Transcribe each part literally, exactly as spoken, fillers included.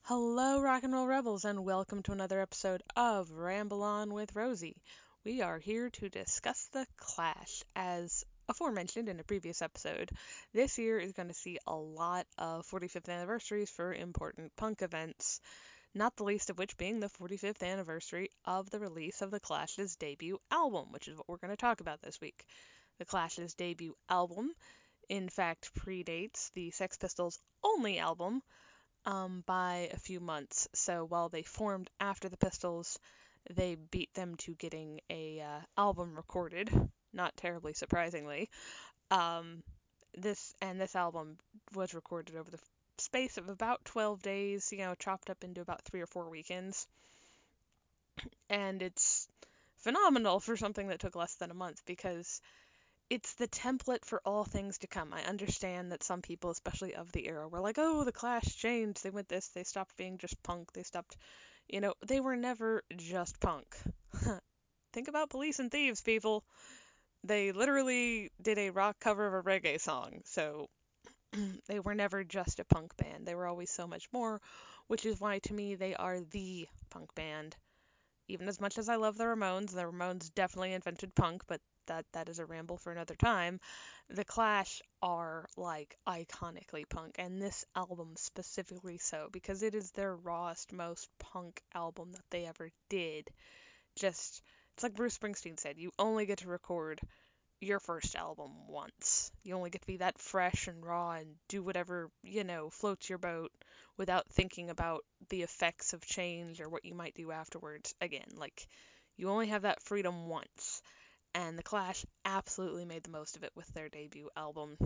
Hello, Rock and Roll Rebels, and welcome to another episode of Ramble On with Rosie. We are here to discuss The Clash. As aforementioned in a previous episode, this year is going to see a lot of forty-fifth anniversaries for important punk events, not the least of which being the forty-fifth anniversary of the release of The Clash's debut album, which is what we're going to talk about this week. The Clash's debut album, in fact, predates the Sex Pistols' only album, um, by a few months. So while they formed after the Pistols, they beat them to getting a uh, album recorded. Not terribly surprisingly. Um, this and this album was recorded over the space of about twelve days. You know, chopped up into about three or four weekends, and it's phenomenal for something that took less than a month because it's the template for all things to come. I understand that some people, especially of the era, were like, oh, the Clash changed. They went this. They stopped being just punk. They stopped, you know, they were never just punk. Think about Police and Thieves, people. They literally did a rock cover of a reggae song. So they were never just a punk band. They were always so much more, which is why to me they are the punk band. Even as much as I love the Ramones, the Ramones definitely invented punk, but that that is a ramble for another time. The Clash are like iconically punk, and this album specifically so because it is their rawest, most punk album that they ever did. Just it's like Bruce Springsteen said, you only get to record your first album once. You only get to be that fresh and raw and do whatever, you know, floats your boat without thinking about the effects of change or what you might do afterwards again. Like, you only have that freedom once. And The Clash absolutely made the most of it with their debut album.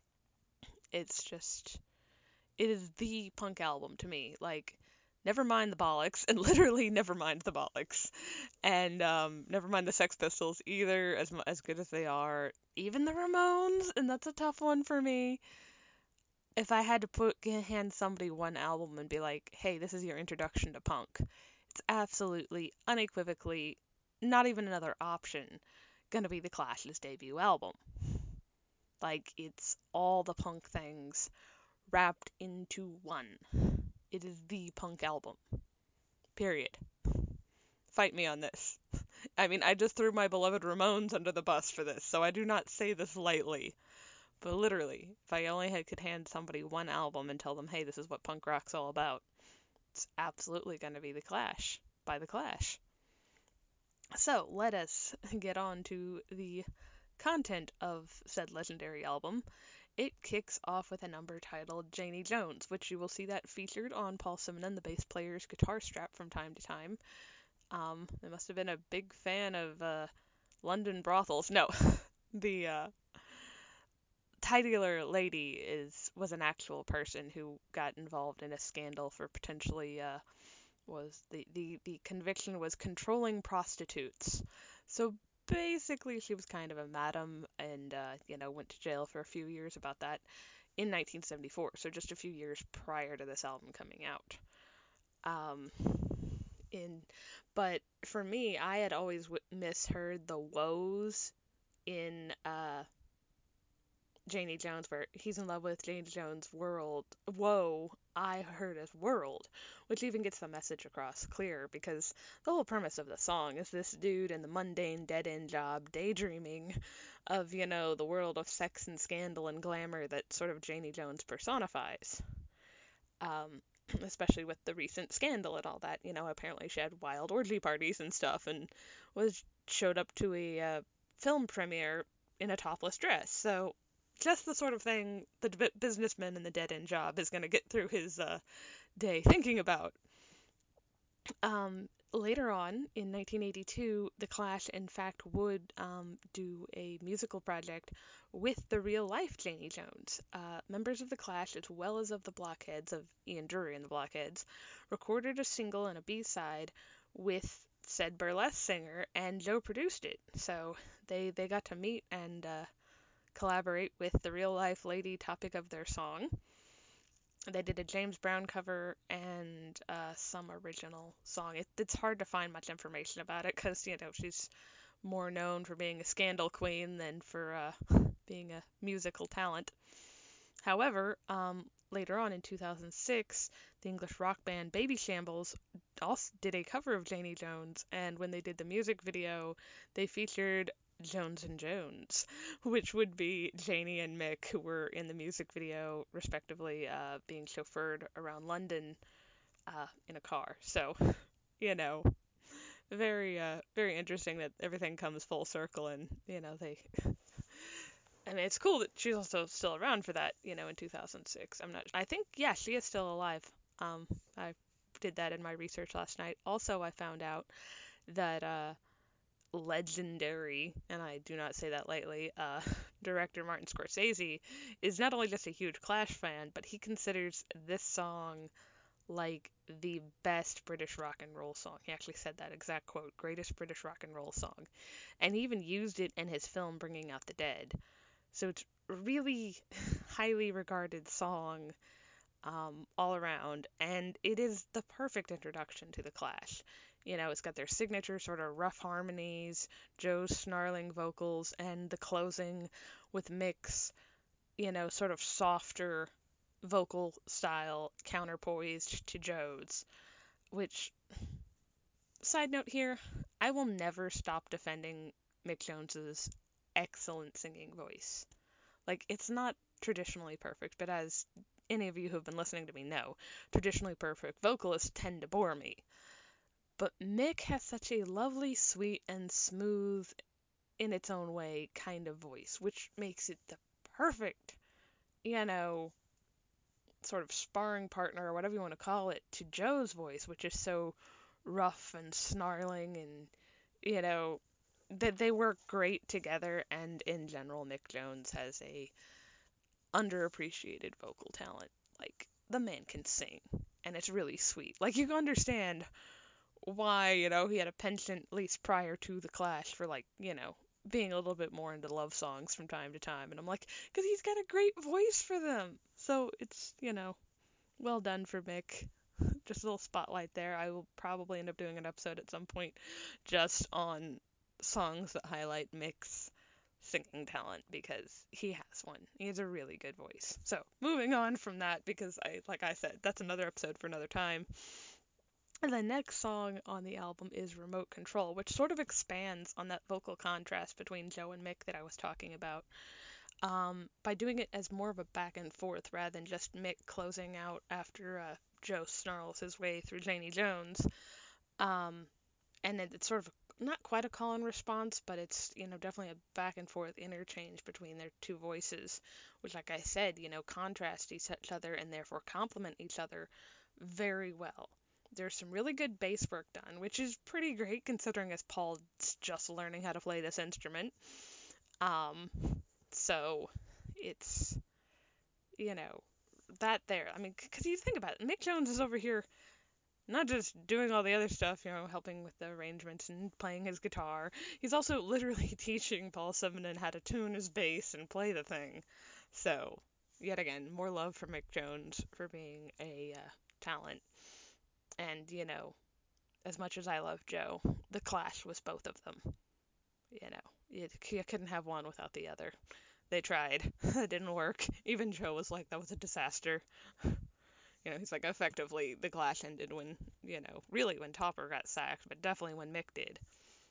It's just, it is the punk album to me. Like, never mind the bollocks, and literally never mind the bollocks, and um, never mind the Sex Pistols either, as as good as they are. Even the Ramones, and that's a tough one for me. If I had to put hand somebody one album and be like, "Hey, this is your introduction to punk," it's absolutely, unequivocally, not even another option, gonna be the Clash's debut album. Like, it's all the punk things wrapped into one. It is the punk album. Period. Fight me on this. I mean, I just threw my beloved Ramones under the bus for this, so I do not say this lightly. But literally, if I only had, could hand somebody one album and tell them, hey, this is what punk rock's all about, it's absolutely going to be The Clash by The Clash. So, let us get on to the content of said legendary album. It kicks off with a number titled Janie Jones, which you will see that featured on Paul Simonon, the bass player's guitar strap from time to time. Um, they must have been a big fan of uh, London brothels. No, the uh, titular lady is was an actual person who got involved in a scandal for potentially uh, was the, the the conviction was controlling prostitutes. So basically, she was kind of a madam, and uh, you know went to jail for a few years about that in nineteen seventy-four. So just a few years prior to this album coming out. Um, in but for me, I had always w- misheard the woes in uh Janie Jones, where he's in love with Janie Jones' world. Whoa, I heard as world, which even gets the message across clear because the whole premise of the song is this dude in the mundane dead end job daydreaming of, you know, the world of sex and scandal and glamour that sort of Janie Jones personifies. Um, especially with the recent scandal and all that. You know, apparently she had wild orgy parties and stuff and was showed up to a uh, film premiere in a topless dress. So just the sort of thing the b- businessman in the dead end job is going to get through his uh, day thinking about. Um, later on in nineteen eighty-two, The Clash, in fact, would um, do a musical project with the real life Janie Jones. Uh, members of The Clash, as well as of the Blockheads, of Ian Drury and the Blockheads, recorded a single and a B side with said burlesque singer, and Joe produced it. So they, they got to meet and uh, collaborate with the real life lady topic of their song. They did a James Brown cover and uh, some original song. It, it's hard to find much information about it because, you know, she's more known for being a scandal queen than for uh, being a musical talent. However, um, later on in two thousand six, the English rock band Baby Shambles also did a cover of Janie Jones, and when they did the music video, they featured Jones and Jones, which would be Janie and Mick, who were in the music video, respectively, uh, being chauffeured around London uh, in a car. So, you know, very, uh, very interesting that everything comes full circle, and you know they. I mean, it's cool that she's also still around for that, you know, in two thousand six. I'm not. I think, yeah, she is still alive. Um, I did that in my research last night. Also, I found out that uh, legendary, and I do not say that lightly, uh, director Martin Scorsese is not only just a huge Clash fan, but he considers this song like the best British rock and roll song. He actually said that exact quote, greatest British rock and roll song. And he even used it in his film Bringing Out the Dead. So it's a really highly regarded song um, all around, and it is the perfect introduction to the Clash. You know, it's got their signature sort of rough harmonies, Joe's snarling vocals, and the closing with Mick's, you know, sort of softer vocal style counterpoised to Joe's. Which, side note here, I will never stop defending Mick Jones's excellent singing voice. Like, it's not traditionally perfect, but as any of you who have been listening to me know, traditionally perfect vocalists tend to bore me. But Mick has such a lovely, sweet, and smooth, in its own way, kind of voice, which makes it the perfect, you know, sort of sparring partner, or whatever you want to call it, to Joe's voice, which is so rough and snarling, and, you know, that they work great together. And in general, Mick Jones has a underappreciated vocal talent. Like, the man can sing, and it's really sweet. Like, you can understand why, you know, he had a penchant, at least prior to the Clash, for, like, you know, being a little bit more into love songs from time to time. And I'm like, because he's got a great voice for them. So it's, you know, well done for Mick. Just a little spotlight there. I will probably end up doing an episode at some point just on songs that highlight Mick's singing talent, because he has one. He has a really good voice. So, moving on from that, because I like I said, that's another episode for another time. And the next song on the album is Remote Control, which sort of expands on that vocal contrast between Joe and Mick that I was talking about, um, by doing it as more of a back and forth rather than just Mick closing out after uh, Joe snarls his way through Janie Jones. Um, and then it's sort of not quite a call and response, but it's, you know, definitely a back and forth interchange between their two voices, which, like I said, you know, contrast each other and therefore complement each other very well. There's some really good bass work done, which is pretty great considering as Paul's just learning how to play this instrument. Um, so it's, you know, that there. I mean, because you think about it, Mick Jones is over here not just doing all the other stuff, you know, helping with the arrangements and playing his guitar. He's also literally teaching Paul Simonon how to tune his bass and play the thing. So, yet again, more love for Mick Jones for being a uh, talent. And, you know, as much as I love Joe, the Clash was both of them. You know, you, you couldn't have one without the other. They tried. It didn't work. Even Joe was like, that was a disaster. You know, he's like, effectively, the Clash ended when, you know, really when Topper got sacked, but definitely when Mick did.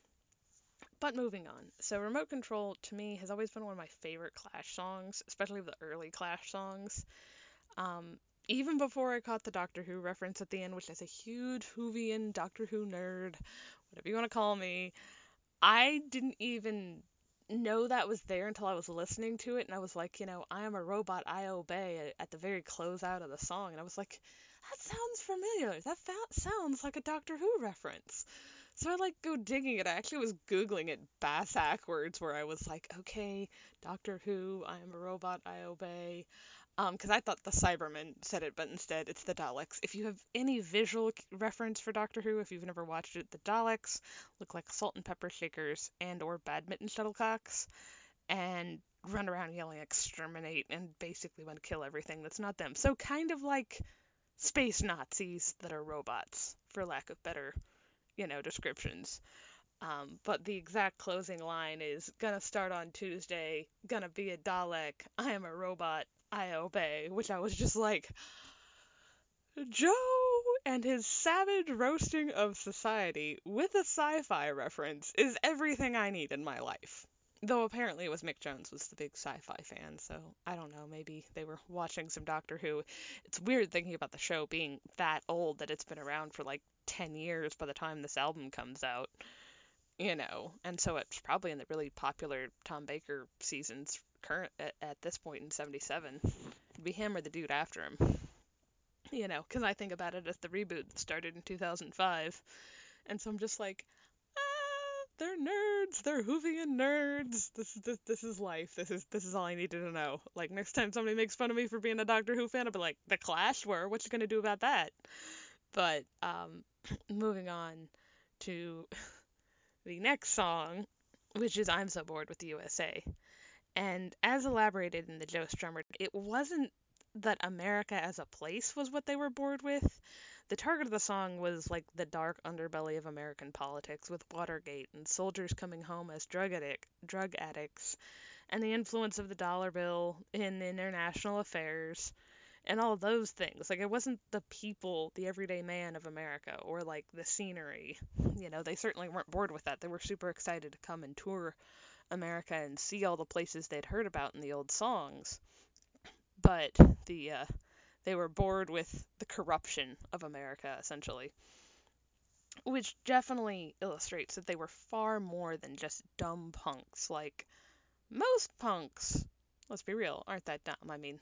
But moving on. So, Remote Control, to me, has always been one of my favorite Clash songs, especially the early Clash songs. Um, even before I caught the Doctor Who reference at the end, which is a huge Whovian Doctor Who nerd, whatever you want to call me, I didn't even know that was there until I was listening to it, and I was like, you know, I am a robot, I obey at the very close out of the song, and I was like, that sounds familiar. That fa- sounds like a Doctor Who reference. So I like go digging it. I actually was Googling it bass backwards, where I was like, okay, Doctor Who, I am a robot, I obey. Um, because I thought the Cybermen said it, but instead it's the Daleks. If you have any visual reference for Doctor Who, if you've never watched it, the Daleks look like salt and pepper shakers and or badminton shuttlecocks, and run around yelling exterminate and basically want to kill everything that's not them. So kind of like space Nazis that are robots, for lack of better, you know, descriptions. Um, but the exact closing line is, gonna start on Tuesday, gonna be a Dalek, I am a robot, I Obey, which I was just like, Joe and his savage roasting of society with a sci-fi reference is everything I need in my life. Though apparently it was Mick Jones was the big sci-fi fan, so I don't know, maybe they were watching some Doctor Who. It's weird thinking about the show being that old that it's been around for like ten years by the time this album comes out, you know, and so it's probably in the really popular Tom Baker seasons current at, at this point in seventy-seven. It'd be him or the dude after him, you know, because I think about it as the reboot started in two thousand five, and so I'm just like, ah, they're nerds, they're Whovian nerds. This is this, this is life. This is this is all I needed to know. Like next time somebody makes fun of me for being a Doctor Who fan, I'll be like, The Clash were. What you gonna do about that? But um, moving on to the next song, which is I'm So Bored with the U S A. And as elaborated in the Joe Strummer, it wasn't that America as a place was what they were bored with. The target of the song was like the dark underbelly of American politics with Watergate and soldiers coming home as drug addict, drug addicts, and the influence of the dollar bill in international affairs and all those things. Like it wasn't the people, the everyday man of America, or like the scenery. You know, they certainly weren't bored with that. They were super excited to come and tour America and see all the places they'd heard about in the old songs. But the uh, they were bored with the corruption of America, essentially, which definitely illustrates that they were far more than just dumb punks. Like most punks, let's be real, aren't that dumb. I mean,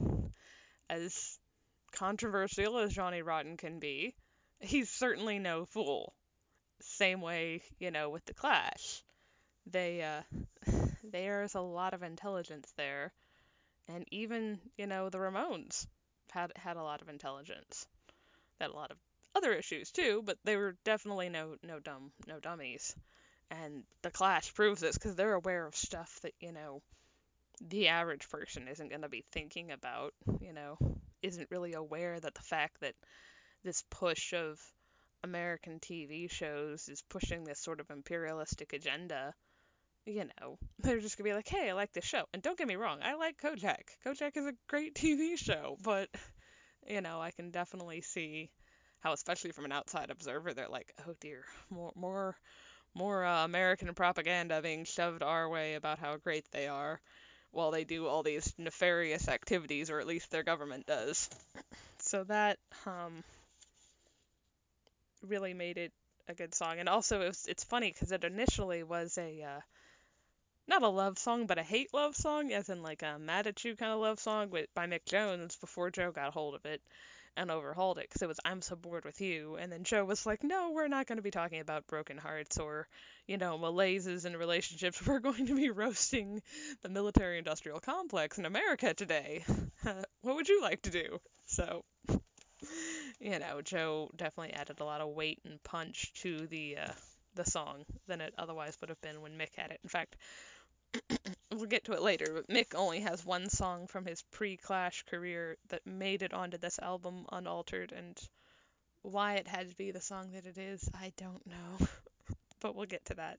as controversial as Johnny Rotten can be, he's certainly no fool. Same way, you know, with the Clash. They uh there's a lot of intelligence there, and even, you know, the Ramones had had a lot of intelligence. They had a lot of other issues too, but they were definitely no no dumb no dummies. And the Clash proves this because they're aware of stuff that, you know, the average person isn't going to be thinking about, you know, isn't really aware that the fact that this push of American T V shows is pushing this sort of imperialistic agenda, you know, they're just gonna be like, hey, I like this show. And don't get me wrong, I like Kojak. Kojak is a great T V show, but, you know, I can definitely see how, especially from an outside observer, they're like, oh dear, more, more, more uh, American propaganda being shoved our way about how great they are, while they do all these nefarious activities, or at least their government does. So that, um, really made it a good song. And also, it was, it's funny because it initially was a, uh, not a love song, but a hate love song, as in like a mad at you kind of love song with, by Mick Jones before Joe got hold of it and overhauled it, because it was I'm So Bored with You. And then Joe was like, no, we're not going to be talking about broken hearts or, you know, malaises in relationships. We're going to be roasting the military industrial complex in America today. What would you like to do? So, you know, Joe definitely added a lot of weight and punch to the uh, the song than it otherwise would have been when Mick had it. In fact, we'll get to it later, but Mick only has one song from his pre-Clash career that made it onto this album unaltered, and why it had to be the song that it is, I don't know. But we'll get to that.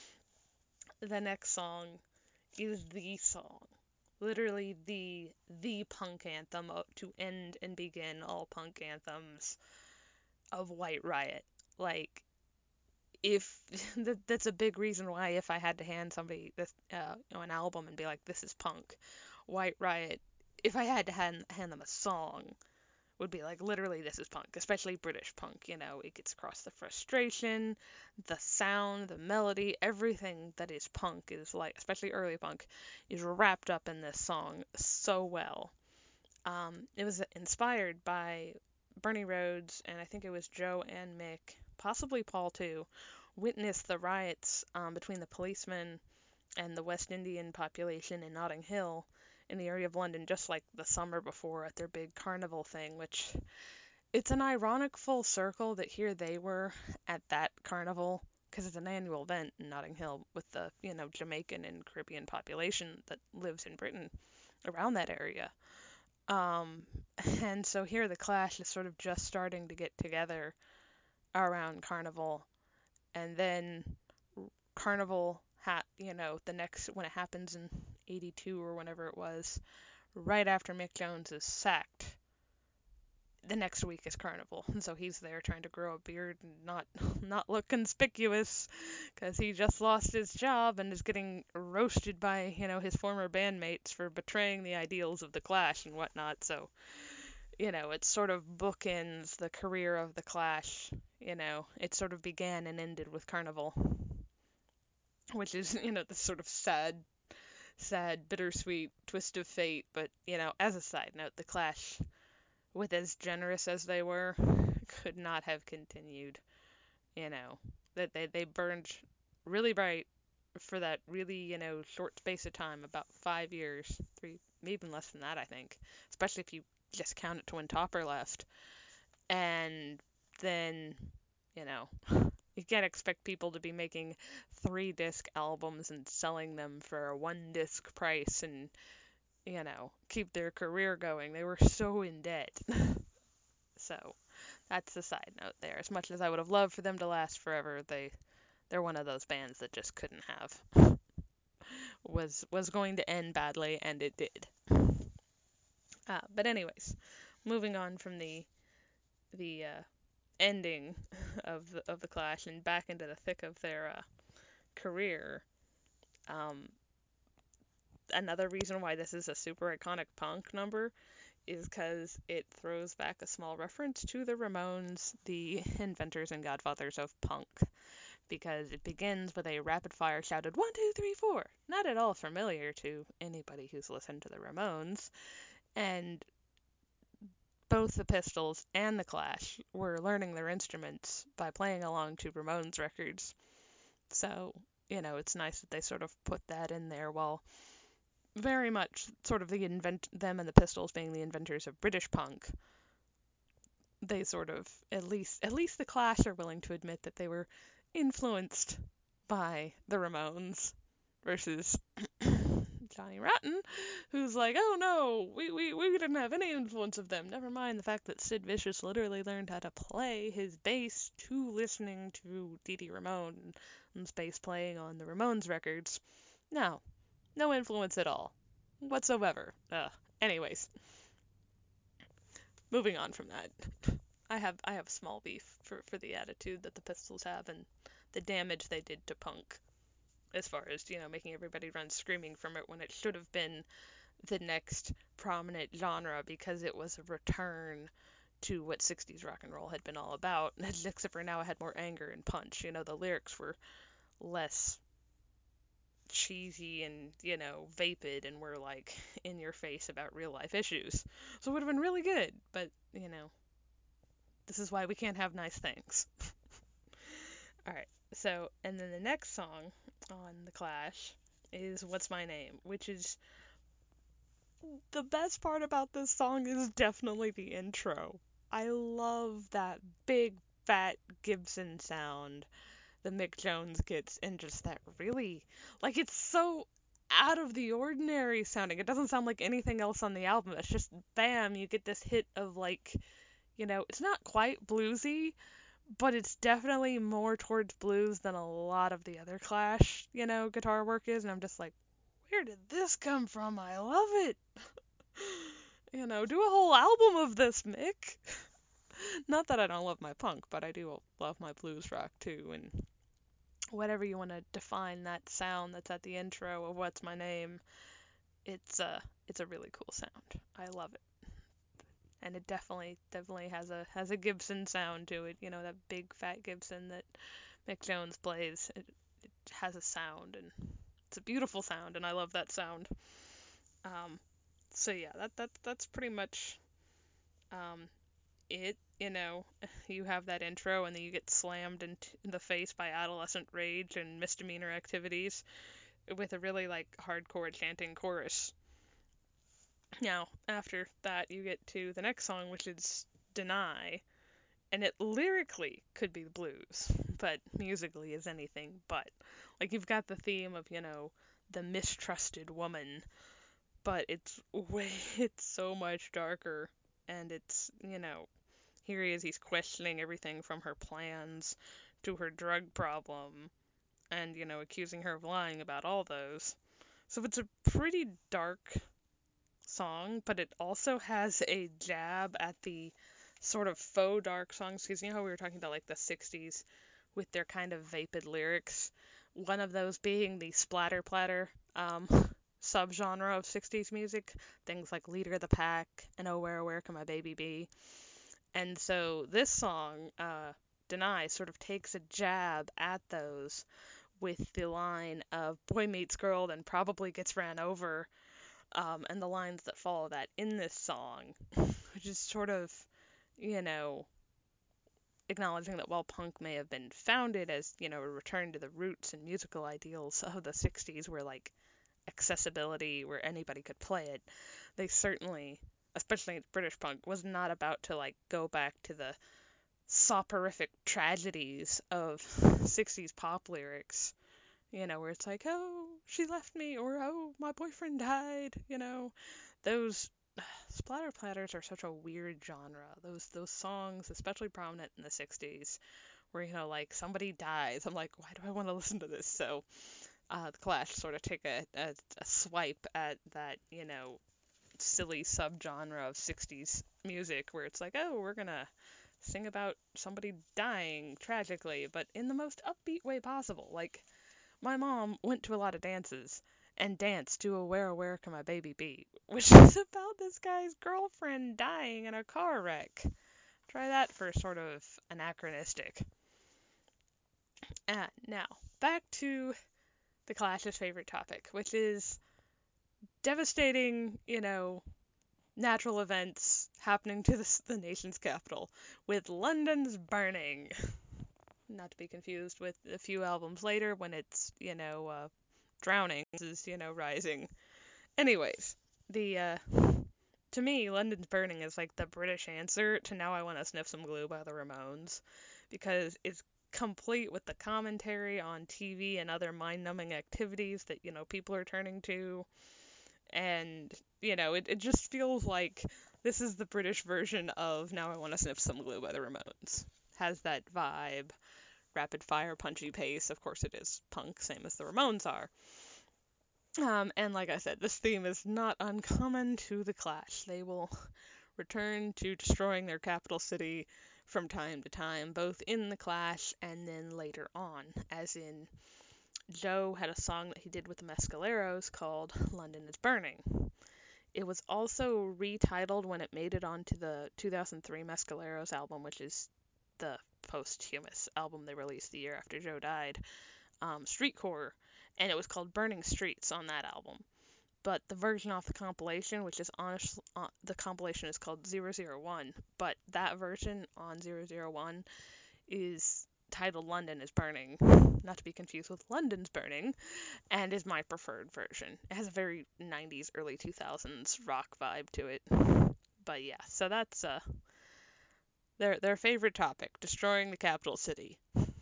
The next song is the song. Literally the the punk anthem to end and begin all punk anthems of White Riot. Like, if that, that's a big reason why, if I had to hand somebody this uh, you know, an album and be like, this is punk, White Riot, if I had to hand hand them a song, would be like, literally, this is punk, especially British punk. You know, it gets across the frustration, the sound, the melody, everything that is punk is like, especially early punk, is wrapped up in this song so well. Um, it was inspired by Bernie Rhodes, and I think it was Joe and Mick, possibly Paul too, witnessed the riots um, between the policemen and the West Indian population in Notting Hill in the area of London just like the summer before at their big carnival thing, which it's an ironic full circle that here they were at that carnival, because it's an annual event in Notting Hill with the, you know, Jamaican and Caribbean population that lives in Britain around that area. Um, and so here the Clash is sort of just starting to get together around Carnival, and then Carnival, ha- you know, the next, when it happens in eighty-two or whenever it was, right after Mick Jones is sacked, the next week is Carnival, and so he's there trying to grow a beard and not not look conspicuous because he just lost his job and is getting roasted by, you know, his former bandmates for betraying the ideals of the Clash and whatnot. So, you know, it sort of bookends the career of the Clash. You know, it sort of began and ended with Carnival, which is, you know, the sort of sad, sad, bittersweet twist of fate. But, you know, as a side note, the Clash, with as generous as they were, could not have continued. You know, that they, they burned really bright for that really, you know, short space of time, about five years, three, maybe even less than that, I think, especially if you just count it to when Topper left. And then, you know, you can't expect people to be making three disc albums and selling them for a one disc price and, you know, keep their career going. They were so in debt. So that's the side note there. As much as I would have loved for them to last forever, they they're one of those bands that just couldn't have. was was going to end badly, and it did. Uh, but anyways, moving on from the the uh, ending of the of the Clash and back into the thick of their uh, career. Um, Another reason why this is a super iconic punk number is because it throws back a small reference to the Ramones, the inventors and godfathers of punk, because it begins with a rapid-fire shouted one, two, three, four, not at all familiar to anybody who's listened to the Ramones, and both the Pistols and the Clash were learning their instruments by playing along to Ramones records, so, you know, it's nice that they sort of put that in there while very much sort of the invent them and the Pistols being the inventors of British punk. They sort of, at least at least the Clash are willing to admit that they were influenced by the Ramones versus Johnny Rotten, who's like, oh no, we, we, we didn't have any influence of them. Never mind the fact that Sid Vicious literally learned how to play his bass to listening to Dee Dee Ramone and bass playing on the Ramones records. No, no influence at all, whatsoever. Uh, anyways, moving on from that. I have I have small beef for, for the attitude that the Pistols have and the damage they did to punk, as far as, you know, making everybody run screaming from it when it should have been the next prominent genre, because it was a return to what sixties rock and roll had been all about, except for now it had more anger and punch. You know, the lyrics were less cheesy and, you know, vapid and were like in your face about real life issues. So it would have been really good, but, you know, this is why we can't have nice things. Alright, so, and then the next song on The Clash is What's My Name, which is, the best part about this song is definitely the intro. I love that big, fat Gibson sound that Mick Jones gets, and just that really, like, it's so out of the ordinary sounding. It doesn't sound like anything else on the album. It's just, bam, you get this hit of, like, you know, it's not quite bluesy, but it's definitely more towards blues than a lot of the other Clash, you know, guitar work is, and I'm just like, where did this come from? I love it. You know, do a whole album of this, Mick. Not that I don't love my punk, but I do love my blues rock too, and whatever you want to define that sound that's at the intro of What's My Name, it's a it's a really cool sound. I love it. And it definitely definitely has a has a Gibson sound to it, you know, that big fat Gibson that Mick Jones plays. It, it has a sound, and it's a beautiful sound, and I love that sound. Um, so yeah, that that that's pretty much um it. You know, you have that intro, and then you get slammed in, t- in the face by adolescent rage and misdemeanor activities with a really like hardcore chanting chorus. Now, after that, you get to the next song, which is Deny, and it lyrically could be the blues, but musically is anything but. Like, you've got the theme of, you know, the mistrusted woman, but it's way, it's so much darker, and it's, you know, here he is, he's questioning everything from her plans to her drug problem, and, you know, accusing her of lying about all those. So it's a pretty dark song, but it also has a jab at the sort of faux dark songs. Because you know how we were talking about like the sixties with their kind of vapid lyrics? One of those being the splatter platter um, subgenre of sixties music. Things like Leader of the Pack and Oh Where, Where Can My Baby Be? And so this song, uh, Deny, sort of takes a jab at those with the line of boy meets girl and probably gets ran over, um, and the lines that follow that in this song, which is sort of, you know, acknowledging that while punk may have been founded as, you know, a return to the roots and musical ideals of the sixties where, like, accessibility, where anybody could play it, they certainly, especially British punk, was not about to, like, go back to the soporific tragedies of sixties pop lyrics, you know, where it's like, oh, she left me, or oh, my boyfriend died, you know. Those splatter platters are such a weird genre. Those those songs, especially prominent in the sixties, where, you know, like, somebody dies. I'm like, why do I want to listen to this? So, uh, the Clash sort of take a, a, a swipe at that, you know, silly subgenre of sixties music, where it's like, oh, we're gonna sing about somebody dying tragically, but in the most upbeat way possible. Like, my mom went to a lot of dances and danced to a Where, Where Can My Baby Be? Which is about this guy's girlfriend dying in a car wreck. Try that for sort of anachronistic. Uh, now, back to the Clash's favorite topic, which is devastating, you know, natural events happening to the, the nation's capital, with London's burning. Not to be confused with a few albums later when it's, you know, uh, drowning is, you know, rising. Anyways, the, uh, to me, London's Burning is like the British answer to Now I Want to Sniff Some Glue by the Ramones, because it's complete with the commentary on T V and other mind-numbing activities that, you know, people are turning to, and, you know, it, it just feels like this is the British version of Now I Want to Sniff Some Glue by the Ramones. Has that vibe, rapid-fire, punchy pace. Of course it is punk, same as the Ramones are. Um, and like I said, this theme is not uncommon to the Clash. They will return to destroying their capital city from time to time, both in the Clash and then later on, as in Joe had a song that he did with the Mescaleros called London is Burning. It was also retitled when it made it onto the two thousand three Mescaleros album, which is the posthumous album they released the year after Joe died, um, Streetcore, and it was called Burning Streets on that album. But the version off the compilation, which is honest, uh, the compilation is called zero zero one, but that version on zero zero one is titled London is Burning, not to be confused with London's Burning, and is my preferred version. It has a very nineties, early two thousands rock vibe to it. But yeah, so that's uh their their favorite topic, destroying the capital city.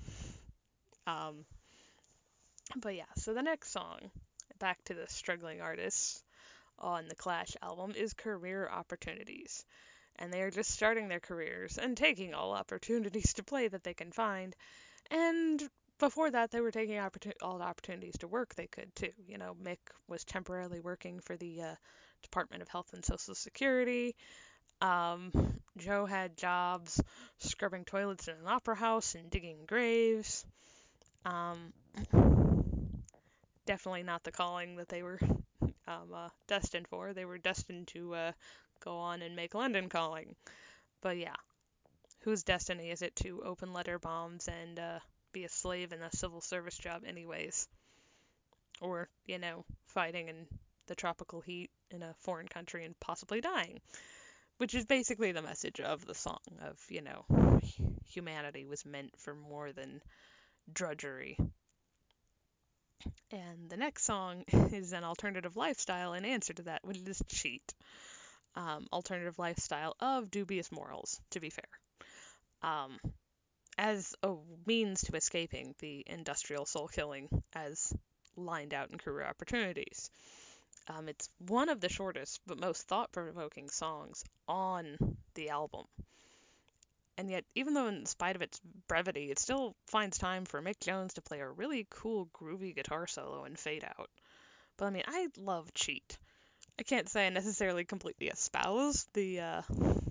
Um, but yeah, so the next song, back to the struggling artists on the Clash album, is Career Opportunities. And they are just starting their careers and taking all opportunities to play that they can find. And before that, they were taking opportun- all the opportunities to work they could, too. You know, Mick was temporarily working for the uh, Department of Health and Social Security. Um, Joe had jobs scrubbing toilets in an opera house and digging graves. Um, definitely not the calling that they were um, uh, destined for. They were destined to uh, go on and make London Calling. But yeah, whose destiny is it to open letter bombs and uh, be a slave in a civil service job anyways? Or, you know, fighting in the tropical heat in a foreign country and possibly dying. Which is basically the message of the song of, you know, humanity was meant for more than drudgery. And the next song is an alternative lifestyle in answer to that, which is Cheat. Um, alternative lifestyle of dubious morals, to be fair. Um, as a means to escaping the industrial soul killing as lined out in Career Opportunities. Um, it's one of the shortest but most thought-provoking songs on the album. And yet, even though in spite of its brevity, it still finds time for Mick Jones to play a really cool, groovy guitar solo and fade out. But I mean, I love Cheat. I can't say I necessarily completely espouse the uh,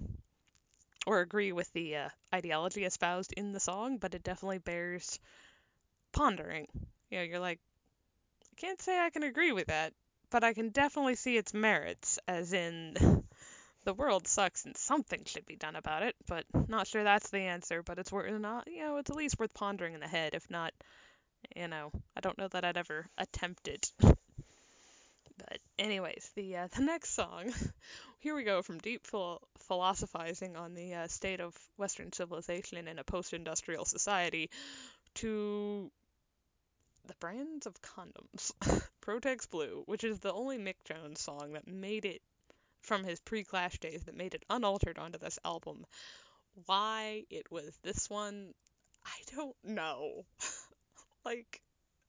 or agree with the uh, ideology espoused in the song, but it definitely bears pondering. You know, you're like, I can't say I can agree with that, but I can definitely see its merits, as in the world sucks and something should be done about it, but not sure that's the answer, but it's worth not, you know, it's at least worth pondering in the head, if not, you know, I don't know that I'd ever attempt it. But anyways, the uh, the next song, here we go from deep phil- philosophizing on the uh, state of Western civilization in a post-industrial society to the brands of condoms. Protex Blue, which is the only Mick Jones song that made it from his pre-Clash days that made it unaltered onto this album. Why it was this one, I don't know. Like,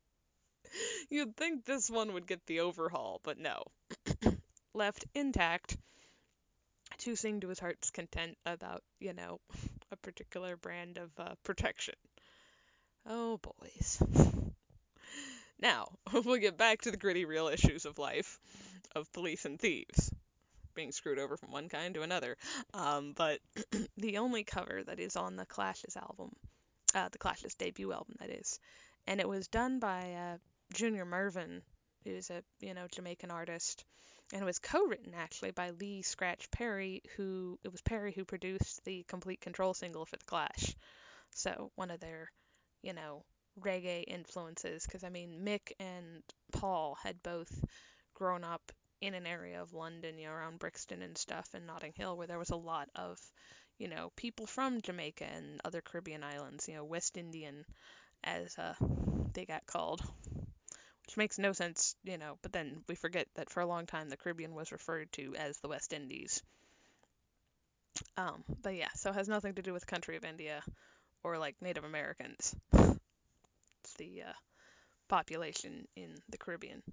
you'd think this one would get the overhaul, but no. Left intact to sing to his heart's content about, you know, a particular brand of uh, protection. Oh, boys. Now, we'll get back to the gritty real issues of life, of police and thieves, being screwed over from one kind to another. Um, but the only cover that is on the Clash's album, uh, the Clash's debut album, that is, and it was done by uh, Junior Murvin, who's a, you know, Jamaican artist, and it was co-written actually by Lee Scratch Perry, who, it was Perry who produced the Complete Control single for the Clash. So one of their, you know, reggae influences, because I mean, Mick and Paul had both grown up in an area of London, you know, around Brixton and stuff, and Notting Hill, where there was a lot of, you know, people from Jamaica and other Caribbean islands, you know, West Indian, as uh, they got called, which makes no sense, you know, but then we forget that for a long time the Caribbean was referred to as the West Indies. Um, but yeah, so it has nothing to do with the country of India or like Native Americans. It's the uh, population in the Caribbean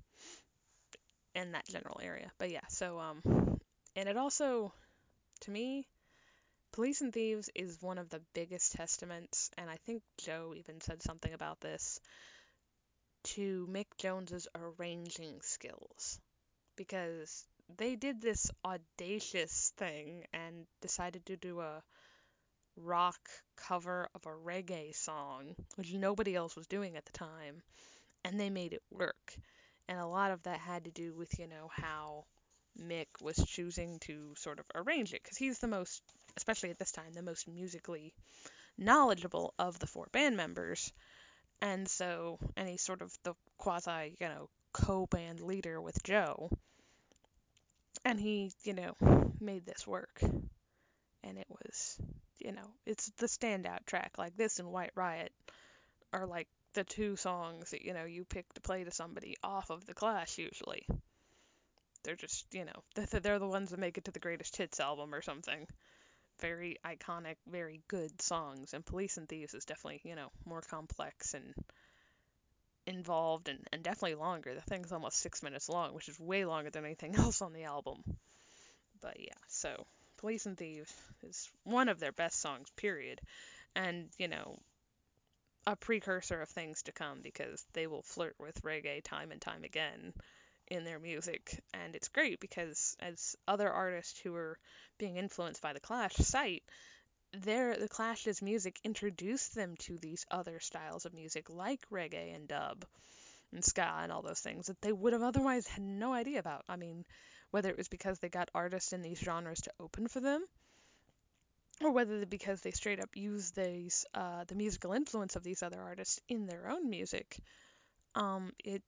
and that general area. But yeah, so um, and it also, to me, Police and Thieves is one of the biggest testaments, and I think Joe even said something about this, to Mick Jones's arranging skills, because they did this audacious thing and decided to do a rock cover of a reggae song, which nobody else was doing at the time, and they made it work. And a lot of that had to do with, you know, how Mick was choosing to sort of arrange it, because he's the most, especially at this time, the most musically knowledgeable of the four band members. And so, and he's sort of the quasi, you know, co-band leader with Joe. And he, you know, made this work. And it was, you know, it's the standout track. Like this and White Riot are like the two songs that, you know, you pick to play to somebody off of The Clash usually. They're just, you know, they're the ones that make it to the greatest hits album or something. Very iconic, very good songs. And Police and Thieves is definitely, you know, more complex and involved and, and definitely longer. The thing's almost six minutes long, which is way longer than anything else on the album. But yeah, so Police and Thieves is one of their best songs, period. And, you know, a precursor of things to come, because they will flirt with reggae time and time again in their music. And it's great because, as other artists who are being influenced by the Clash cite, their the Clash's music introduced them to these other styles of music like reggae and dub and ska and all those things that they would have otherwise had no idea about. I mean, whether it was because they got artists in these genres to open for them, or whether because they straight up use these uh, the musical influence of these other artists in their own music, um, it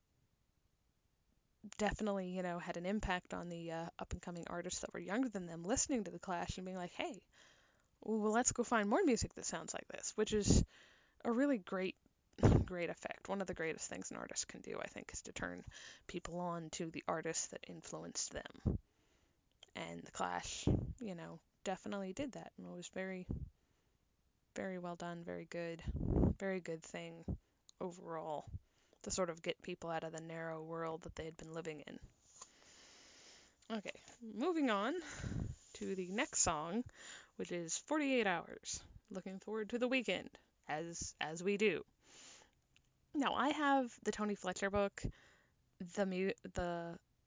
definitely, you know, had an impact on the uh, up and coming artists that were younger than them listening to the Clash and being like, hey, well, let's go find more music that sounds like this, which is a really great, great effect. One of the greatest things an artist can do, I think, is to turn people on to the artists that influenced them. And the Clash, you know, definitely did that, and it was very, very well done, very good, very good thing overall to sort of get people out of the narrow world that they had been living in. Okay, moving on to the next song, which is forty-eight hours. Looking forward to the weekend, as as we do. Now, I have the Tony Fletcher book, the mu- the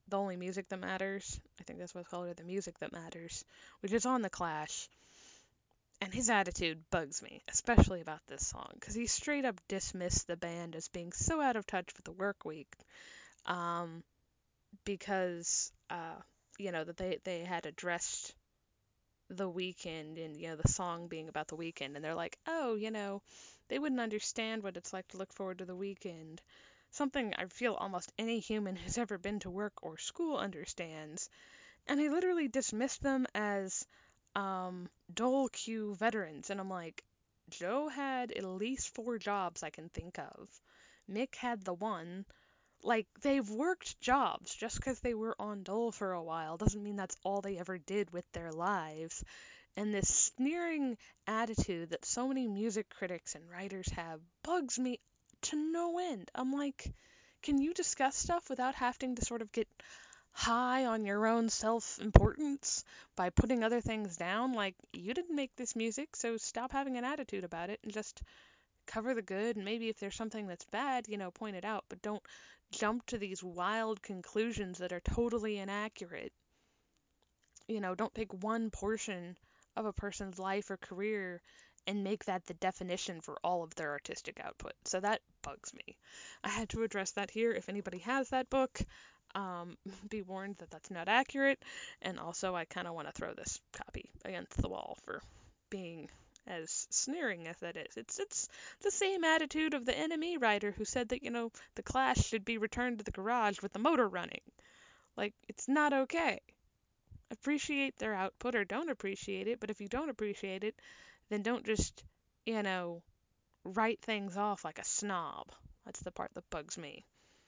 The Only Music That Matters. I think that's what it's called, or The Music That Matters, which is on The Clash. And his attitude bugs me, especially about this song, because he straight up dismissed the band as being so out of touch with the work week, um, because, uh, you know, that they, they had addressed the weekend and, you know, the song being about the weekend, and they're like, oh, you know, they wouldn't understand what it's like to look forward to the weekend. Something I feel almost any human who's ever been to work or school understands. And he literally dismissed them as um, dole queue veterans. And I'm like, Joe had at least four jobs I can think of. Mick had the one. Like, they've worked jobs. Just because they were on dole for a while doesn't mean that's all they ever did with their lives. And this sneering attitude that so many music critics and writers have bugs me to no end. I'm like, can you discuss stuff without having to sort of get high on your own self-importance by putting other things down? Like, you didn't make this music, so stop having an attitude about it and just cover the good, and maybe if there's something that's bad, you know, point it out, but don't jump to these wild conclusions that are totally inaccurate. You know, don't take one portion of a person's life or career and make that the definition for all of their artistic output. So that bugs me. I had to address that here. If anybody has that book, um, be warned that that's not accurate. And also, I kind of want to throw this copy against the wall for being as sneering as that is. It's it's the same attitude of the N M E writer who said that, you know, the Clash should be returned to the garage with the motor running. Like, it's not okay. Appreciate their output or don't appreciate it, but if you don't appreciate it, then don't just, you know, write things off like a snob. That's the part that bugs me.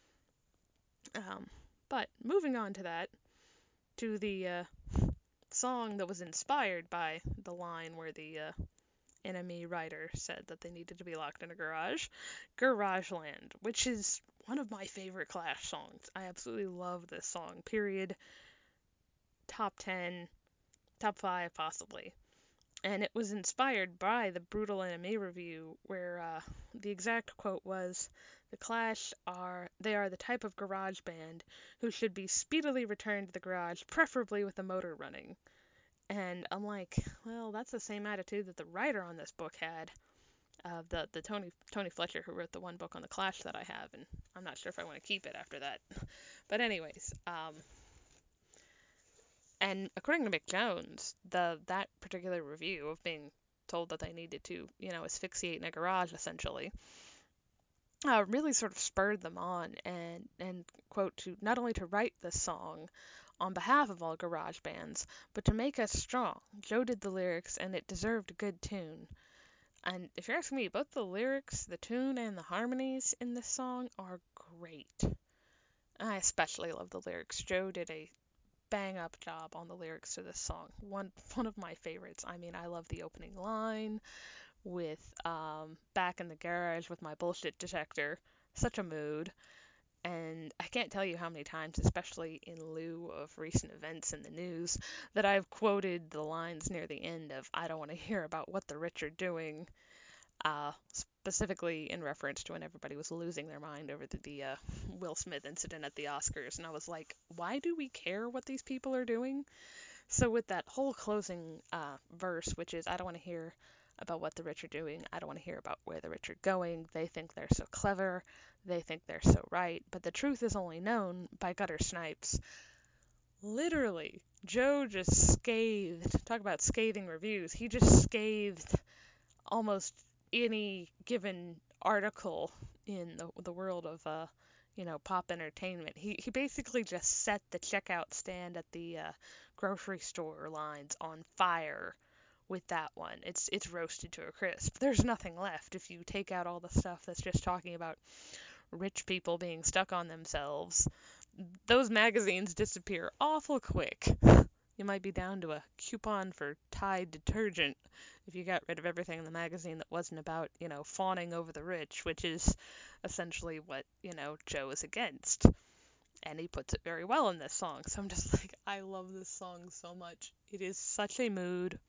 Um, but moving on to that, to the uh, song that was inspired by the line where the uh, N M E writer said that they needed to be locked in a garage, Garageland, which is one of my favorite Clash songs. I absolutely love this song, period. Top ten, top five possibly. And it was inspired by the Brutal N M E review, where uh, the exact quote was, "The Clash are they are the type of garage band who should be speedily returned to the garage, preferably with the motor running." And I'm like, well, that's the same attitude that the writer on this book had, uh, the the Tony Tony Fletcher, who wrote the one book on the Clash that I have, and I'm not sure if I want to keep it after that. But anyways, um, and according to Mick Jones, the that particular review of being told that they needed to, you know, asphyxiate in a garage essentially, uh, really sort of spurred them on and and quote to not only to write this song on behalf of all garage bands, but to make us strong. Joe did the lyrics and it deserved a good tune. And if you're asking me, both the lyrics, the tune, and the harmonies in this song are great. I especially love the lyrics. Joe did a bang up job on the lyrics to this song. One one of my favorites. I mean, I love the opening line with um, back in the garage with my bullshit detector. Such a mood. And I can't tell you how many times, especially in lieu of recent events in the news, that I've quoted the lines near the end of "I don't want to hear about what the rich are doing," uh, specifically in reference to when everybody was losing their mind over the, the uh, Will Smith incident at the Oscars. And I was like, why do we care what these people are doing? So with that whole closing uh, verse, which is, I don't want to hear about what the rich are doing, I don't want to hear about where the rich are going, they think they're so clever, they think they're so right, but the truth is only known by gutter snipes. Literally, Joe just scathed, talk about scathing reviews, he just scathed almost any given article in the, the world of uh, you know, pop entertainment. He he basically just set the checkout stand at the uh, grocery store lines on fire with that one. It's it's roasted to a crisp. There's nothing left if you take out all the stuff that's just talking about rich people being stuck on themselves. Those magazines disappear awful quick. You might be down to a coupon for Tide detergent if you got rid of everything in the magazine that wasn't about, you know, fawning over the rich, which is essentially what, you know, Joe is against. And he puts it very well in this song. So I'm just like, I love this song so much. It is such a mood.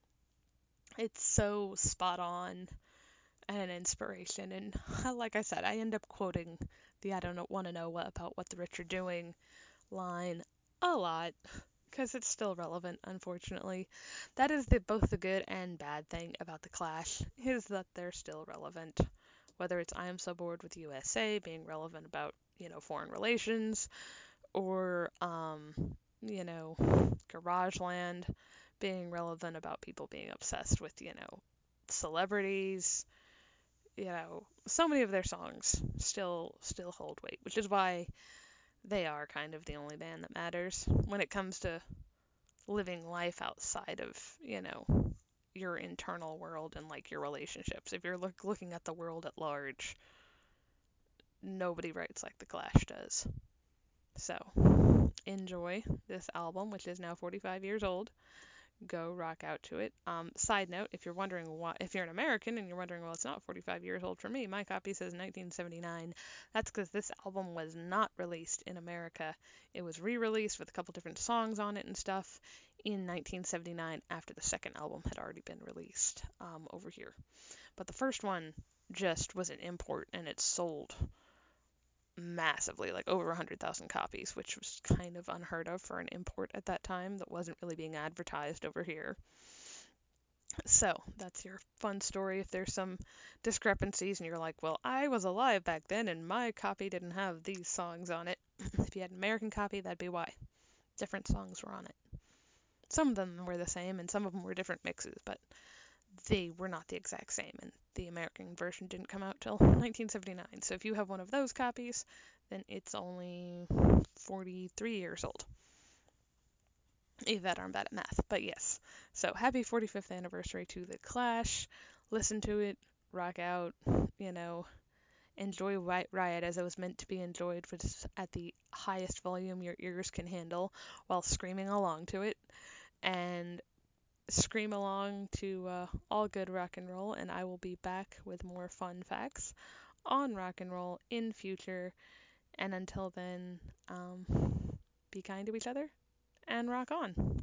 It's so spot on and an inspiration. And like I said, I end up quoting the I don't want to know what about what the rich are doing line a lot because it's still relevant, unfortunately. That is the, both the good and bad thing about The Clash, is that they're still relevant. Whether it's I Am So Bored with U S A being relevant about, you know, foreign relations, or, um, you know, Garageland being relevant about people being obsessed with, you know, celebrities. You know, so many of their songs still still hold weight, which is why they are kind of the only band that matters when it comes to living life outside of, you know, your internal world and like your relationships. If you're look, looking at the world at large, nobody writes like The Clash does. So, enjoy this album, which is now forty-five years old. Go rock out to it. Um, side note, if you're wondering why, if you're an American and you're wondering, well, it's not forty-five years old for me, my copy says nineteen seventy-nine. That's because this album was not released in America. It was re-released with a couple different songs on it and stuff in nineteen seventy-nine after the second album had already been released um, over here. But the first one just was an import, and it sold massively, like over one hundred thousand copies, which was kind of unheard of for an import at that time that wasn't really being advertised over here. So that's your fun story. If there's some discrepancies and you're like, well, I was alive back then and my copy didn't have these songs on it. If you had an American copy, that'd be why. Different songs were on it. Some of them were the same and some of them were different mixes, but they were not the exact same, and the American version didn't come out till nineteen seventy-nine. So if you have one of those copies, then it's only forty-three years old. Either that or I'm bad at math, but yes. So happy forty-fifth anniversary to The Clash. Listen to it, rock out, you know, enjoy White Riot as it was meant to be enjoyed, which is at the highest volume your ears can handle while screaming along to it. And scream along to uh, all good rock and roll, and I will be back with more fun facts on rock and roll in future. And until then, um, be kind to each other and rock on.